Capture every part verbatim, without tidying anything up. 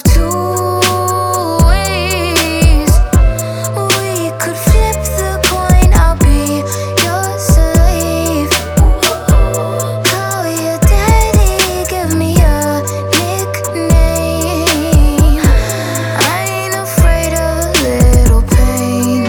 two ways. We could flip the coin, I'll be your slave. Call your daddy, give me a nickname. I ain't afraid of little pain.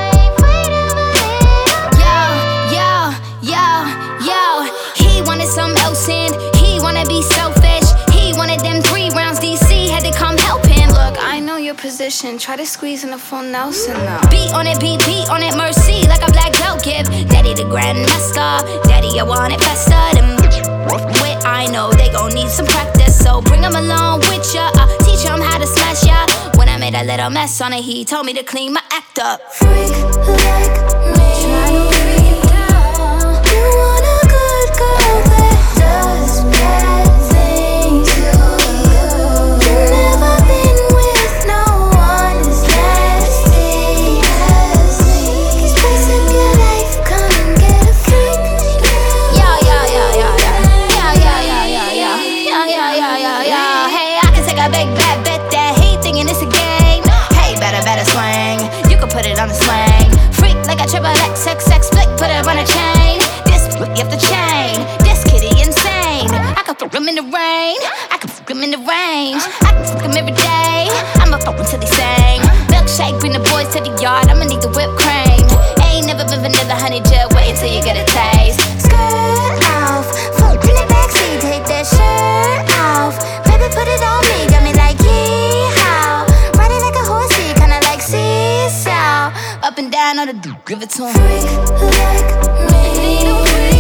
Yo, yo, yo, yo. He wanted some else and he wanna be selfish. He wanted them three rounds, D C had to come help him. Look, I know your position, try to squeeze in a full Nelson now. Beat on it, beat, beat on it, mercy, like a black belt give. Daddy the grandmaster, daddy I want it faster than with. I know they gon' need some practice, so bring him along with ya. uh, Teach him how to smash ya. When I made a little mess on it, he told me to clean my act up. Freak like me, try to break it down. You want a good girl that does bad things to you. You've never been with no one as nasty as me. Spice up your life, come and get a freak. Yeah, yeah, yeah, yeah, yeah. Yeah, yeah, yeah, yeah, yeah. Yeah, yeah, yeah, yeah, yeah. Hey, I can take a big bad bet that he thinking it's a game. Hey, better, better swing. You can put it on the swing. Freak like a triple X, X, X, flick, put it on a chain. This, you have the chain. This kitty insane. I can fuck him in the rain. I can fuck him in the range. I can fuck him every day. I'ma fuck him till he sing. Milkshake, bring the boys to the yard. I'ma need the whipped cream. Ain't never been vanilla, honey, just wait until you get a taste. Skirt off, fuck in the backseat, take that shirt off. Baby, put it on me, got me like yeehaw. Riding like a horsey, kinda like seesaw. Up and down on the do, give it to him. Freak like me.